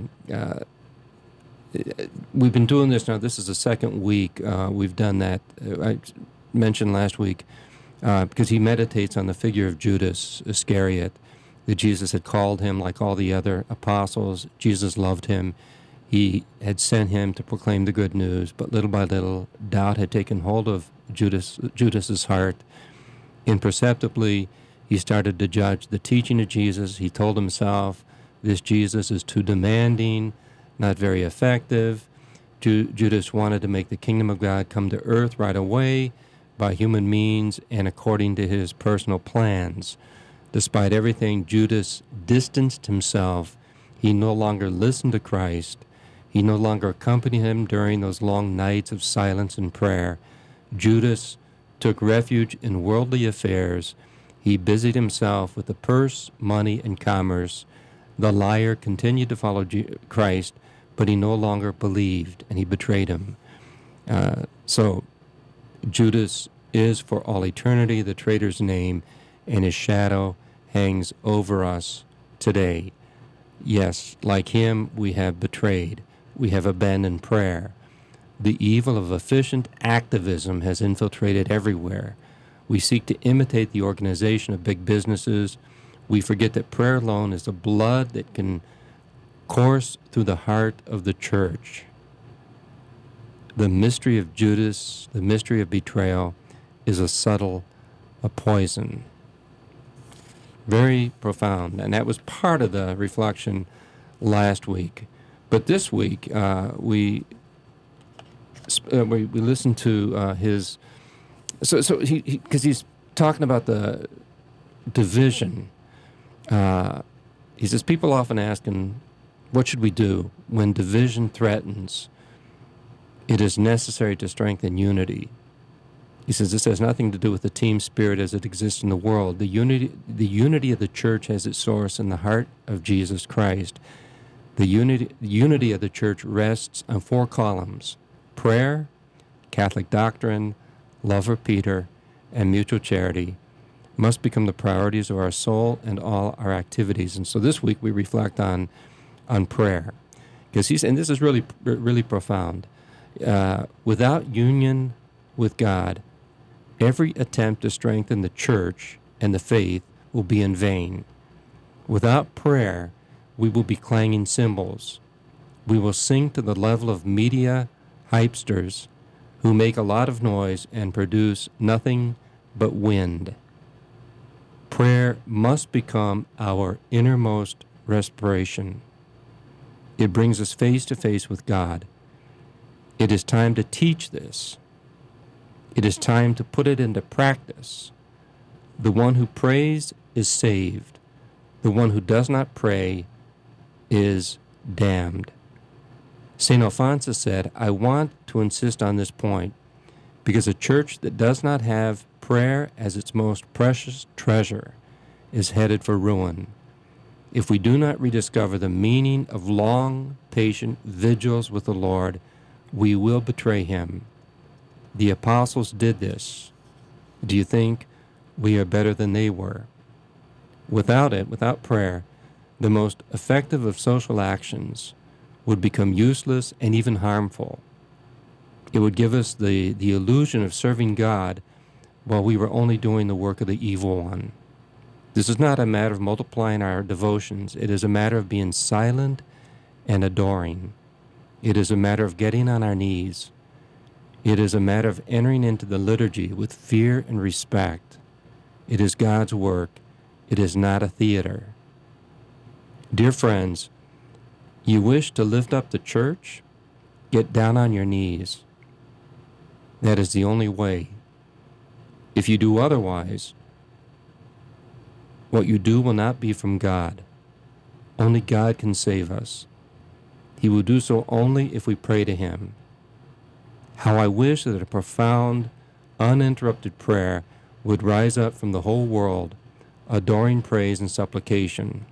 we've been doing this now. This is the second week we've done that. I mentioned last week, because he meditates on the figure of Judas Iscariot, that Jesus had called him like all the other apostles. Jesus loved him. He had sent him to proclaim the good news, but little by little, doubt had taken hold of Judas's heart. Imperceptibly, he started to judge the teaching of Jesus. He told himself, this Jesus is too demanding, not very effective. Judas wanted to make the kingdom of God come to earth right away, by human means and according to his personal plans. Despite everything, Judas distanced himself. He no longer listened to Christ. He no longer accompanied him during those long nights of silence and prayer. Judas took refuge in worldly affairs. He busied himself with the purse, money, and commerce. The liar continued to follow Christ, but he no longer believed, and he betrayed him. So Judas is for all eternity the traitor's name, and his shadow hangs over us today. Yes, like him, we have betrayed. We have abandoned prayer. The evil of efficient activism has infiltrated everywhere. We seek to imitate the organization of big businesses. We forget that prayer alone is the blood that can course through the heart of the church. The mystery of Judas, the mystery of betrayal, is a poison. Very profound, and that was part of the reflection last week. But this week, we listened to his. So because he's talking about the division. He says people often ask him, "What should we do when division threatens? It is necessary to strengthen unity." He says this has nothing to do with the team spirit as it exists in the world. The unity of the church has its source in the heart of Jesus Christ. The unity of the church rests on 4 columns: prayer, Catholic doctrine, love of Peter, and mutual charity must become the priorities of our soul and all our activities. And so this week we reflect on prayer, because and this is really profound. Without union with God, every attempt to strengthen the church and the faith will be in vain. Without prayer, we will be clanging cymbals. We will sink to the level of media hypesters who make a lot of noise and produce nothing but wind. Prayer must become our innermost respiration. It brings us face to face with God. It is time to teach this. It is time to put it into practice. The one who prays is saved. The one who does not pray is damned. St. Alphonsus said, "I want to insist on this point because a church that does not have prayer as its most precious treasure is headed for ruin. If we do not rediscover the meaning of long, patient vigils with the Lord, we will betray him. The apostles did this. Do you think we are better than they were?" Without prayer, the most effective of social actions would become useless and even harmful. It would give us the illusion of serving God while we were only doing the work of the evil one. This is not a matter of multiplying our devotions. It is a matter of being silent and adoring. It is a matter of getting on our knees. It is a matter of entering into the liturgy with fear and respect. It is God's work. It is not a theater. Dear friends, you wish to lift up the church? Get down on your knees. That is the only way. If you do otherwise, what you do will not be from God. Only God can save us. He will do so only if we pray to him. How I wish that a profound, uninterrupted prayer would rise up from the whole world, adoring praise and supplication.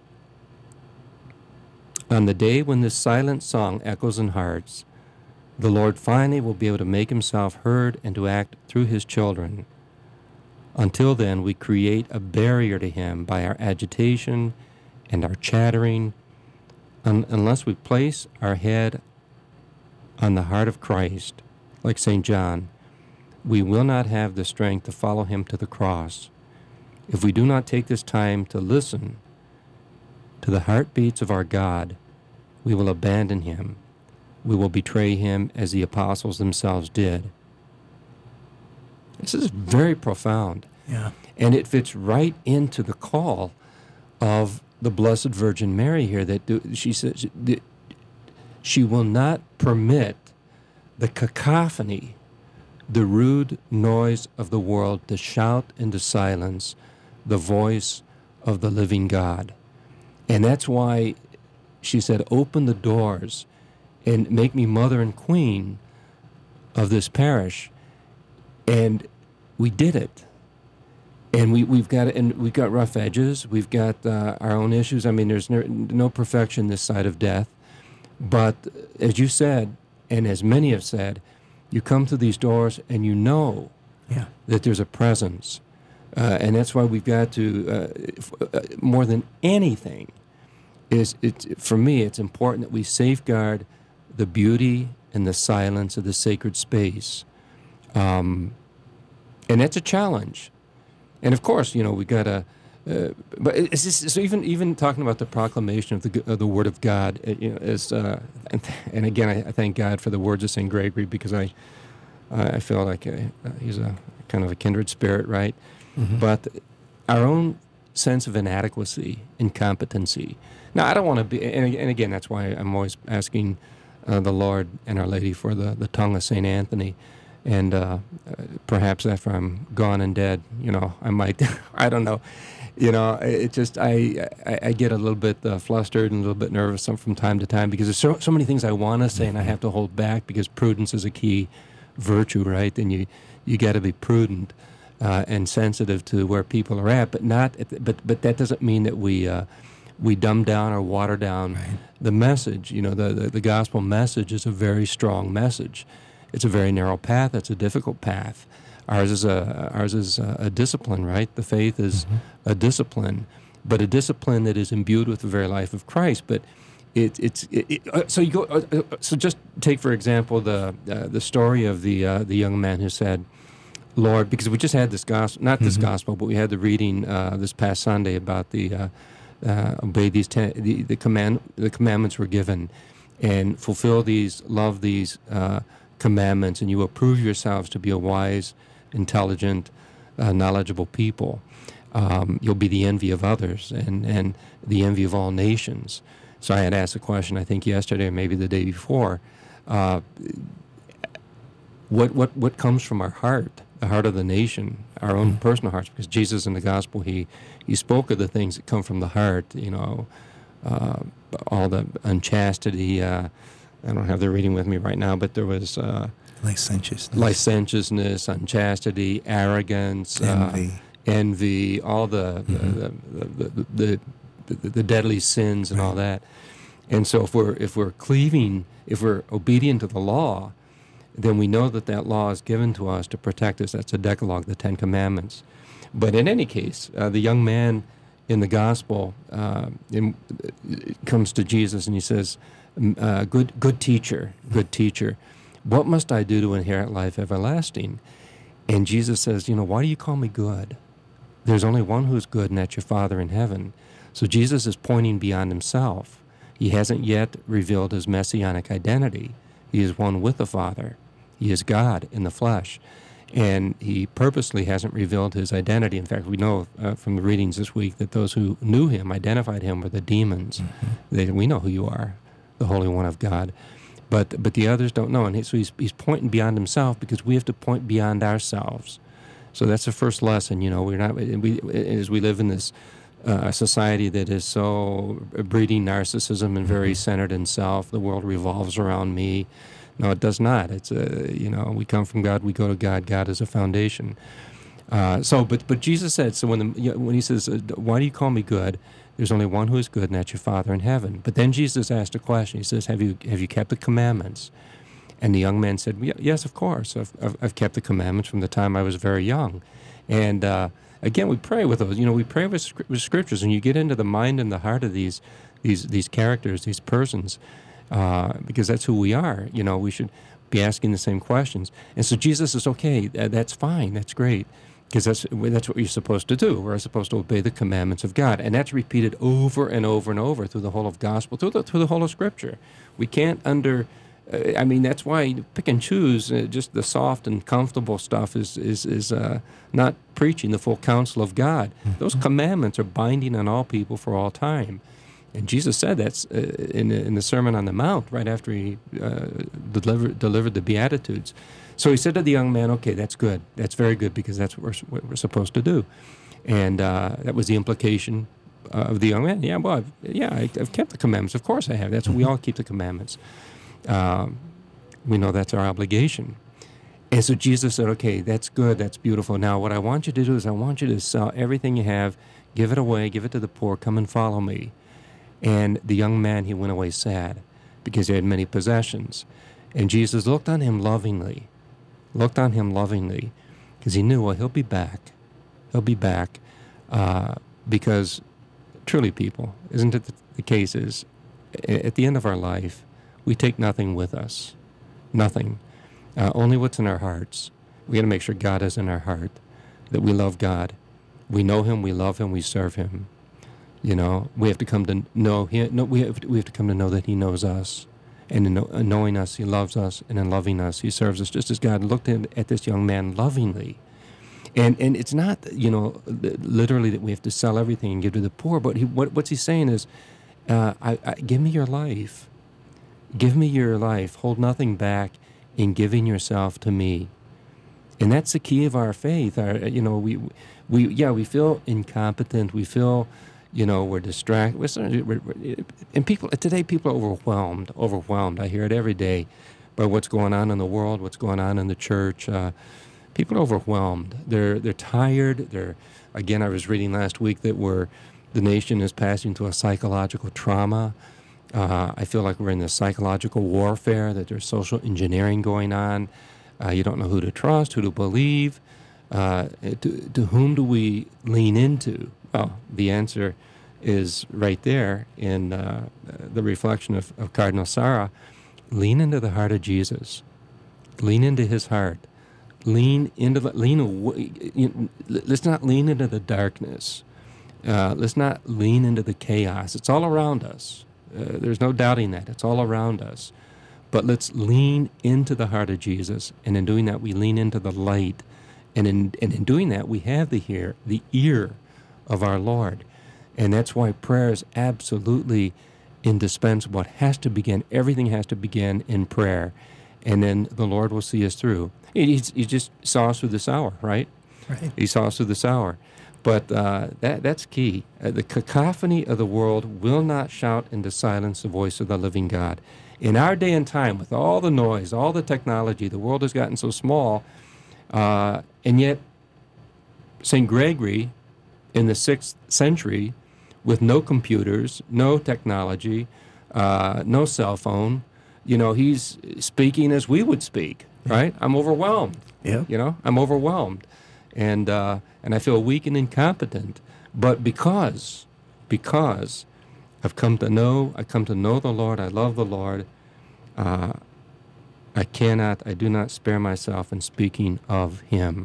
On the day when this silent song echoes in hearts, the Lord finally will be able to make himself heard and to act through his children. Until then, we create a barrier to him by our agitation and our chattering. Unless we place our head on the heart of Christ, like St. John, we will not have the strength to follow him to the cross. If we do not take this time to listen to the heartbeats of our God, we will abandon him. We will betray him as the apostles themselves did. This is very profound. Yeah. And it fits right into the call of the Blessed Virgin Mary here, that she says she will not permit the cacophony, the rude noise of the world to shout into silence the voice of the living God. And that's why she said, open the doors and make me mother and queen of this parish. And we did it. And we've got rough edges. We've got our own issues. I mean, there's no perfection this side of death. But as you said, and as many have said, you come through these doors and you know that there's a presence. And that's why we've got to, more than anything, for me, it's important that we safeguard the beauty and the silence of the sacred space. And that's a challenge. And of course, we got to, but it's just, so even talking about the proclamation of the Word of God, and again, I thank God for the words of St. Gregory, because I feel like he's a kind of a kindred spirit, right? Mm-hmm. But our own sense of inadequacy, incompetency. Now, I don't want to be, and again, that's why I'm always asking the Lord and Our Lady for the tongue of St. Anthony. And perhaps after I'm gone and dead, I might, I don't know. It just, I get a little bit flustered and a little bit nervous from time to time, because there's so many things I want to say and I have to hold back, because prudence is a key virtue, right? And you got to be prudent and sensitive to where people are at, but that doesn't mean that we dumb down or water down the message. The gospel message is a very strong message. It's a very narrow path. It's a difficult path. Ours is a discipline, right? The faith is a discipline, but a discipline that is imbued with the very life of Christ. But so you go. So just take, for example, the story of the young man who said, "Lord," because we just had this gospel, not this gospel, but we had the reading this past Sunday about the obey these the commandments were given, and fulfill these, love these commandments, and you will prove yourselves to be a wise, intelligent, knowledgeable people. You'll be the envy of others and the envy of all nations. So I had asked a question, I think yesterday or maybe the day before, what comes from our heart, the heart of the nation, our own personal hearts? Because Jesus in the gospel, he spoke of the things that come from the heart, all the unchastity. I don't have the reading with me right now, but there was licentiousness, unchastity, arrogance, envy, all the deadly sins and all that. And so if we're cleaving, if we're obedient to the law, then we know that law is given to us to protect us. That's the Decalogue, the Ten Commandments. But in any case, the young man in the gospel comes to Jesus and he says, good teacher, what must I do to inherit life everlasting? And Jesus says, why do you call me good? There's only one who's good, and that's your Father in heaven. So Jesus is pointing beyond himself. He hasn't yet revealed his messianic identity. He is one with the Father. He is God in the flesh. And he purposely hasn't revealed his identity. In fact, we know from the readings this week that those who knew him, identified him, were the demons. We know who you are, the Holy One of God. But the others don't know. And so he's pointing beyond himself, because we have to point beyond ourselves. So that's the first lesson. We're not, as we live in this society that is so breeding narcissism and very centered in self. The world revolves around me. No, it does not. It's we come from God, we go to God. God is a foundation. But Jesus said, so when he says, "Why do you call me good?" There's only one who is good, and that's your Father in heaven. But then Jesus asked a question. He says, "Have you kept the commandments?" And the young man said, "Yes, of course. I've kept the commandments from the time I was very young." And again, we pray with those. We pray with scriptures, and you get into the mind and the heart of these characters, these persons, because that's who we are. We should be asking the same questions. And so Jesus says, "Okay, that's fine. That's great." Because that's what you're supposed to do. We're supposed to obey the commandments of God, and that's repeated over and over and over through the whole of gospel, through the whole of Scripture. We can't that's why you pick and choose. Just the soft and comfortable stuff is not preaching the full counsel of God. Those commandments are binding on all people for all time. And Jesus said that's in the Sermon on the Mount, right after he delivered the Beatitudes. So he said to the young man, "Okay, that's good. That's very good, because that's what we're supposed to do." And that was the implication of the young man. I've kept the commandments. Of course I have. That's what we all keep the commandments. We know that's our obligation. And so Jesus said, okay, that's good, that's beautiful. Now what I want you to do is I want you to sell everything you have, give it away, give it to the poor, come and follow me. And the young man, he went away sad because he had many possessions. And Jesus looked on him lovingly, because he knew, well, he'll be back. He'll be back because truly, people, isn't it the case is, at the end of our life, we take nothing with us, nothing, only what's in our hearts. We got to make sure God is in our heart, that we love God. We know him, we love him, we serve him. You know, we have to come to know him. No, we have to come to know that he knows us. And in knowing us, he loves us. And in loving us, he serves us, just as God looked at this young man lovingly. And it's not, you know, literally that we have to sell everything and give to the poor. But what's he saying is, give me your life. Give me your life. Hold nothing back in giving yourself to me. And that's the key of our faith. We feel incompetent. We feel, you know, we're distracted. And today people are overwhelmed. I hear it every day by what's going on in the world, what's going on in the church. People are overwhelmed. They're tired. Again, I was reading last week that the nation is passing through a psychological trauma. I feel like we're in this psychological warfare, that there's social engineering going on. You don't know who to trust, who to believe. To whom do we lean into? Well, the answer is right there in the reflection of Cardinal Sarah. Lean into the heart of Jesus. Lean into his heart. Let's not lean into the darkness. Let's not lean into the chaos. It's all around us. There's no doubting that. It's all around us. But let's lean into the heart of Jesus. And in doing that, we lean into the light. And in doing that, we have the ear of our Lord. And that's why prayer is absolutely indispensable. It has to begin. Everything has to begin in prayer. And then the Lord will see us through. He just saw us through this hour, right? Right. He saw us through this hour. But that's key. The cacophony of the world will not shout into silence the voice of the living God. In our day and time, with all the noise, all the technology, the world has gotten so small, and yet St. Gregory in the 6th century, with no computers, no technology, no cell phone, you know, he's speaking as we would speak, right? I'm overwhelmed. Yeah. You know, I'm overwhelmed. And I feel weak and incompetent. But because I come to know the Lord, I love the Lord, I do not spare myself in speaking of him.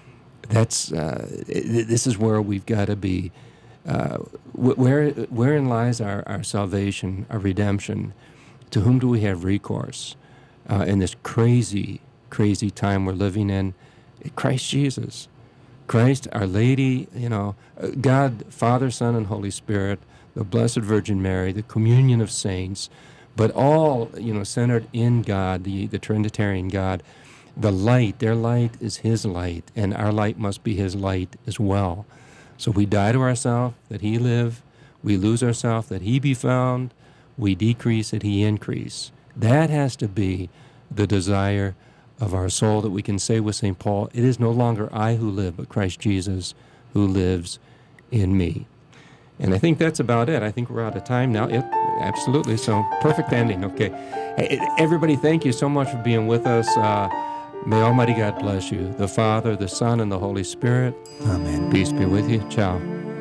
This is where we've got to be. Wherein lies our salvation, our redemption? To whom do we have recourse in this crazy, crazy time we're living in? Christ Jesus. Christ, Our Lady, you know, God, Father, Son, and Holy Spirit, the Blessed Virgin Mary, the communion of saints, but all, you know, centered in God, the Trinitarian God. The light, their light is his light, and our light must be his light as well. So we die to ourselves that he live, we lose ourselves that he be found, we decrease that he increase. That has to be the desire of our soul, that we can say with St. Paul, it is no longer I who live, but Christ Jesus who lives in me. And I think that's about it. I think we're out of time now. Yep, absolutely. So perfect ending. Okay. Hey, everybody, thank you so much for being with us. May Almighty God bless you, the Father, the Son, and the Holy Spirit. Amen. Peace be with you. Ciao.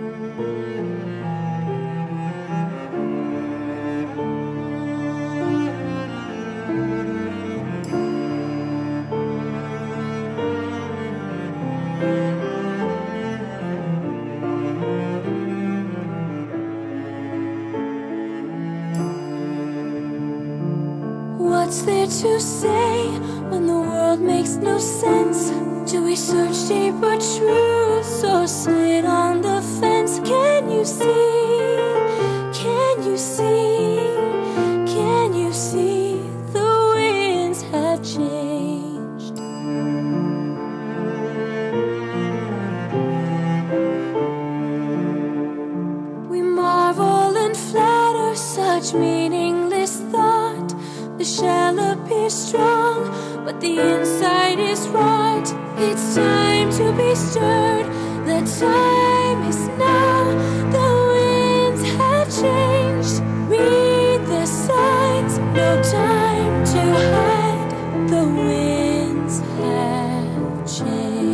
What's there to say when the world makes no sense? Do we search deeper truths or sit on the fence? Can you see? Can you see? Can you see the winds have changed? We marvel and flatter such meaningless thought. The shell appears strong, but the inside is is right. It's time to be stirred. The time is now. The winds have changed. Read the signs. No time to hide. The winds have changed.